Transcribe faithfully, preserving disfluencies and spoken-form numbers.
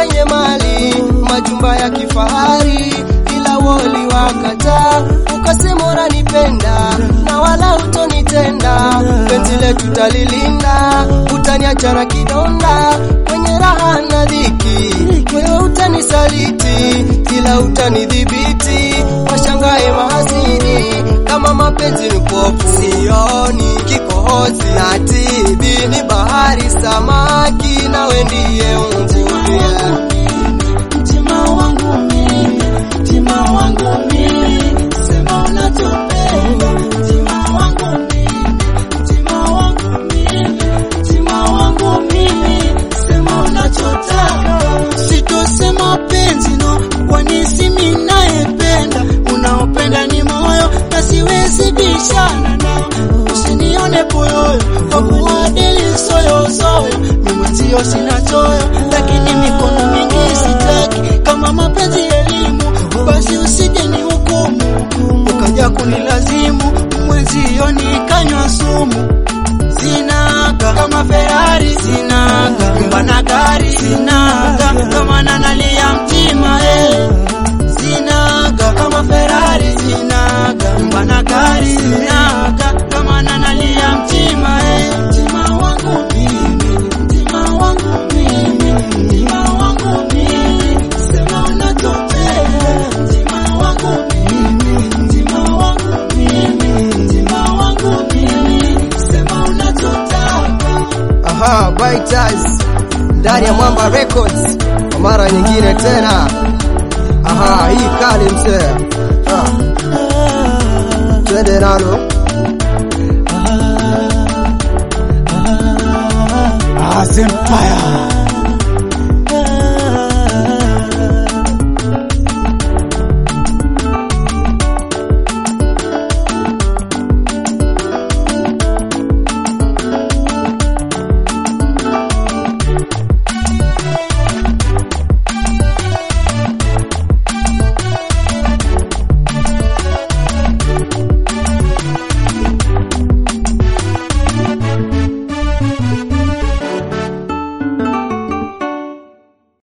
wenye mali, majumba ya kifahari, ila woli wakata, ukasema unanipenda na wala utonitenda. Penzi letu talilinda, utaniacha na kidonda, kwenye raha na dhiki, wewe utanisaliti, ila utanidhibiti, washangae mahasidi, kama mapenzi ni pofu. Sioni kikohozi na tibi, ni bahari samaki, nawe ndiye umvulia. Mtima wangu mimi, mtima wangu mimi, sema unatupenda. Mtima wangu mimi, mtima wangu mimi, mtima wangu mimi, sema unachotaka. Sitosema penzi no, kwani si mimi nayependa. Unaopenda ni moyo, na siwezi bishana nao. Usinione poyoyo, kwa kuadili soyo soyo, mimi sio sina choyo, lakini mikono mingi sitaki. Kama mapenzi elimu, basi usije ni hukumu, ukaja kunilazimu, mwenzio nikanywa sumu. Sinaga kama Ferrari, sinaga nyumba na gari, sinaga kama nanalia mtima eh. Sinaga kama Ferrari, sinaga nyumba na gari, sinaga kama nanalia mtima eh. Mtima wangu mimi, mtima wangu mimi, mtima wangu mimi, sema unatopenda. Mtima wangu mimi, mtima wangu mimi, mtima wangu mimi, sema unachotaka. Aha, Biters ndani ya Mwamba Records kwa mara nyingine tena. Aha, hii kali mzee. Ah, twende nalo. Azempire.